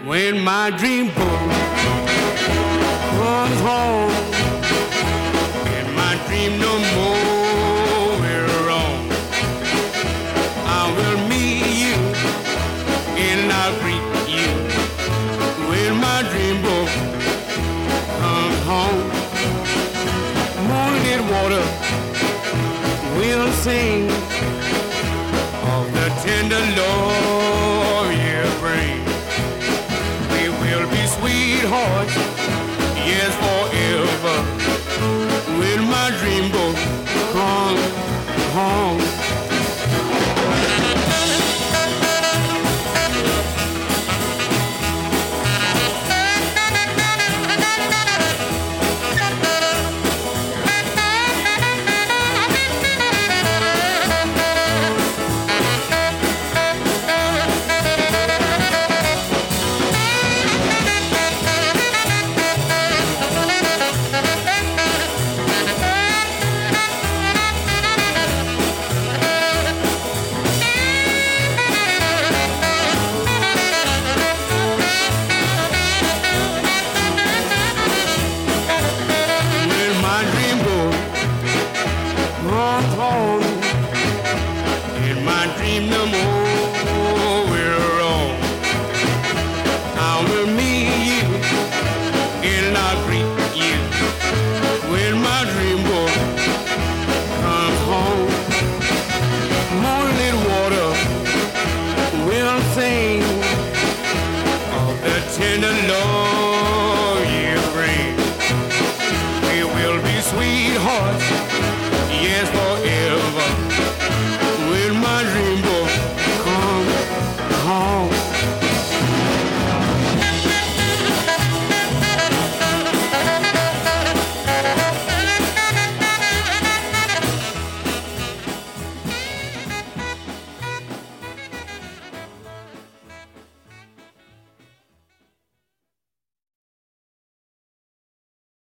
when my dream boat comes home. In my dream no more will roam. I will meet you and I'll greet you when my dream boat comes home. Moonlit water will sing of the tender Lord.